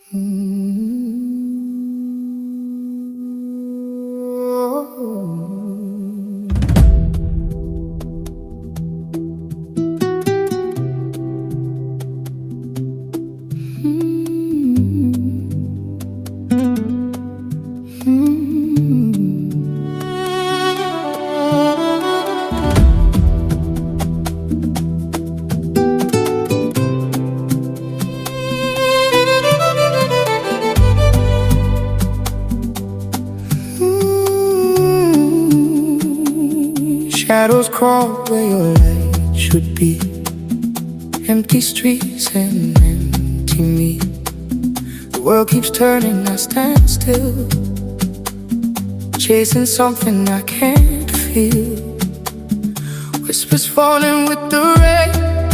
Shadows crawl where your light should be. Empty streets and empty me. The world keeps turning, I stand still, chasing something I can't feel. Whispers falling with the rain.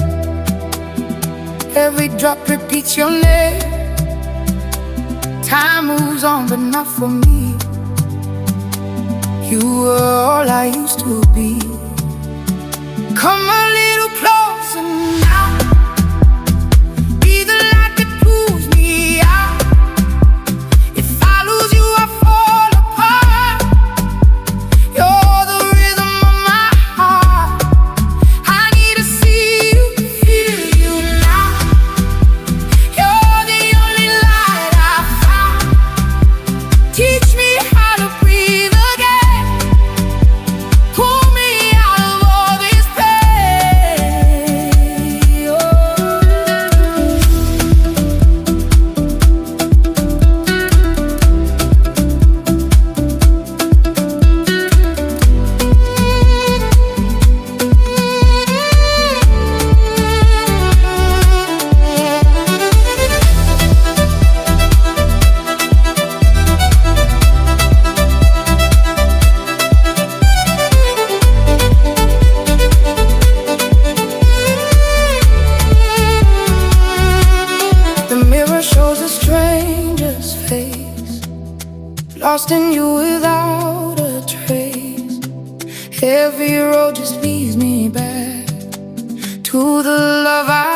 Every drop repeats your name. Time moves on, but not for me. You were all I used to be. Come a little closer now. Be the light that pulls me out. If I lose you, I fall apart. You're the rhythm of my heart. I need to see you, feel you now. You're the only light I found. Teach me how to breathe again. Pull me out of all this pain. The mirror shows a stranger's face, lost in you without a trace. Every road just leads me back to the love I